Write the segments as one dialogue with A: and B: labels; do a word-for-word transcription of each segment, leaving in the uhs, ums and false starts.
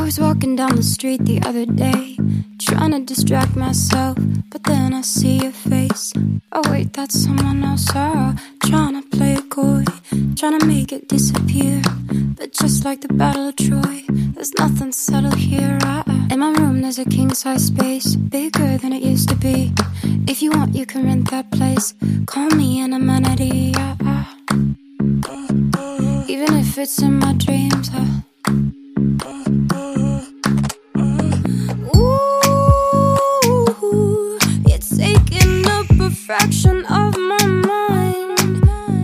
A: was walking down the street the other day, trying to distract myself, but then I see your face. Oh wait, that's someone else. Oh, trying to play it coy, trying to make it disappear. But just like the Battle of Troy, there's nothing subtle here. uh, In my room there's a king-size space, bigger than it used to be. If you want you can rent that place, call me an amenity. uh, uh. Even if it's in my dreams. uh. Ooh, you're taking up a fraction of my mind.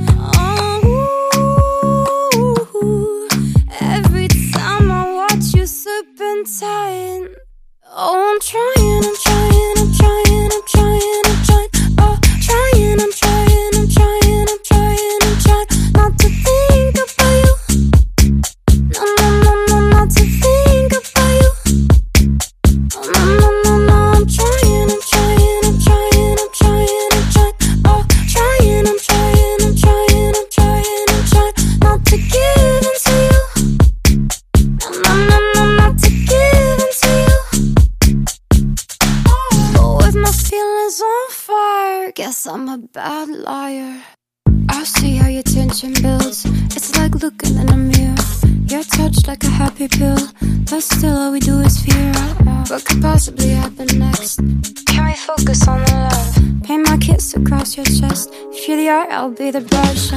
A: Oh, every time I watch you serpentine. Oh, I'm trying, I'm trying, I'm trying, I'm trying, I'm trying. Oh, trying, I'm trying, I'm trying, I'm trying, I'm trying not to think about you. No, no, no, no, not to think about you. Oh, no, no, no, no, I'm trying, I'm trying, I'm trying, I'm trying, I'm trying. Oh, trying, I'm trying, I'm trying, I'm trying, I'm trying not to give in to you. No, no, no, no, not to give in to you. But with my feelings on fire, guess I'm a bad liar. I see how your tension builds. It's like looking in a mirror. You're touched like a happy pill, but still all we do is fear. What could possibly happen next? Can we focus on the love? Paint my kiss across your chest. If you're the art, I'll be the brush.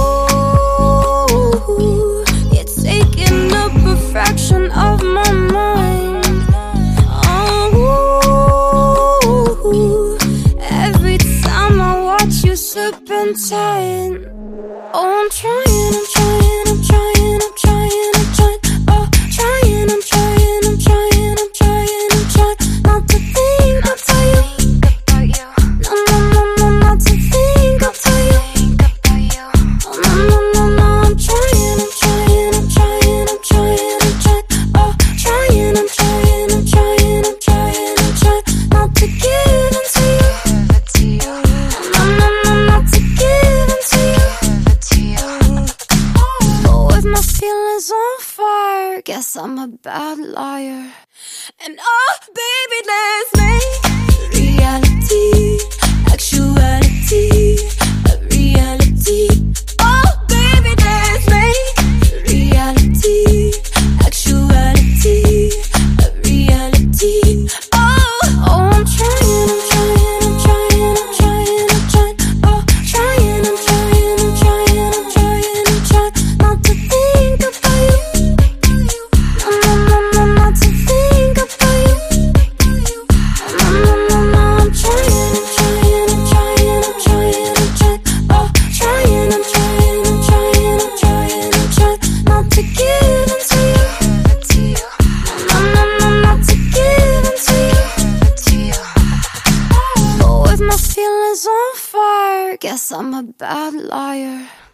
A: Ooh, you're taking up a fraction of my mind. Oh, every time I watch you serpentine. Oh, I'm trying, I'm trying, I'm trying, I'm trying, I'm trying. Oh, trying, I'm trying, I'm trying, I'm trying, I'm trying not to think about you. No, no, no, no, not to think about you. Oh, no, no, no, no, I'm trying, I'm trying, I'm trying, I'm trying, I'm trying. Oh, trying, I'm trying, I'm trying, I'm trying, I'm trying not to give in to you. No, no, no, not to give in to you. My feelings on fire, guess I'm a bad liar. And oh, baby, let's make reality, actuality, a reality. Oh, baby, let's make reality, actuality, a reality. Oh, oh, I'm trying, I'm trying, I'm trying, I'm trying, I'm trying. Oh, trying, I'm trying, I'm trying, I'm trying, I'm trying not to think about you. No, no, no, no, not to think about you. No, no, no, no, I'm trying, I'm trying, I'm trying, I'm trying, I'm trying. Oh, trying, I'm trying, I'm trying, I'm trying, I'm trying not to give in to you. No, no, no, not to give in to you. But with my feelings on fire, guess I'm a bad liar.